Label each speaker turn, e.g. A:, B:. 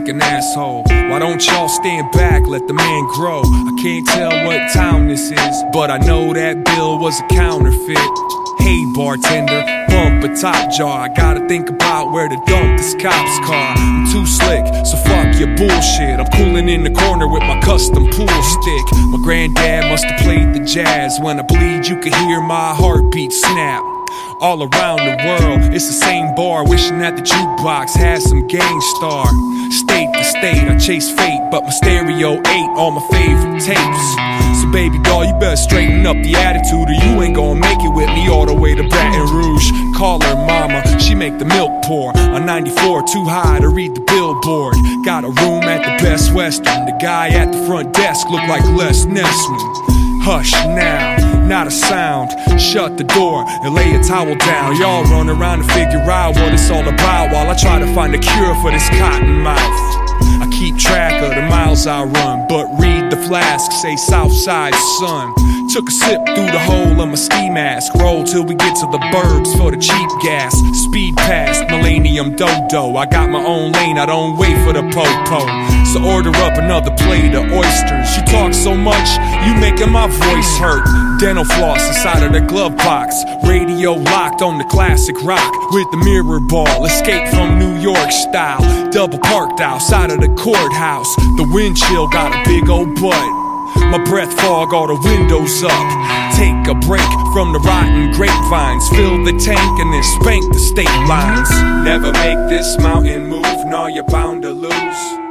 A: like an asshole. Why don't y'all stand back, let the man grow? I can't tell what town this is, but I know that bill was a counterfeit. Hey bartender, bump a top jar. I gotta think about where to dump this cop's car. I'm too slick, so fuck your bullshit. I'm cooling in the corner with my custom pool stick. My granddad must've played the jazz. When I bleed, you can hear my heartbeat snap. All around the world, it's the same bar, wishing that the jukebox had some Gang Starr. State to state, I chase fate, but my stereo ate all my favorite tapes. So baby doll, you better straighten up the attitude, or you ain't gonna make it with me all the way to Baton Rouge. Call her mama, she make the milk pour. On 94, too high to read the billboard. Got a room at the Best Western. The guy at the front desk looked like Les Nessman. Hush now, not a sound. Shut the door and lay a towel down. Y'all run around to figure out what it's all about, while I try to find a cure for this cotton mouth. I keep track of the miles I run, but read the flask, say Southside son. Took a sip through the hole of my ski mask. Roll till we get to the burbs for the cheap gas. Speed past Millennium Dodo. I got my own lane, I don't wait for the po-po. So order up another plate of oysters. You talk so much, you making my voice hurt. Dental floss inside of the glove box. Radio locked on the classic rock with the mirror ball. Escape from New York style. Double parked outside of the courthouse. The wind chill got a big old butt. My breath fog, all the windows up. Take a break from the rotten grapevines. Fill the tank and then spank the state lines. Never make this mountain move, no, you're bound to lose.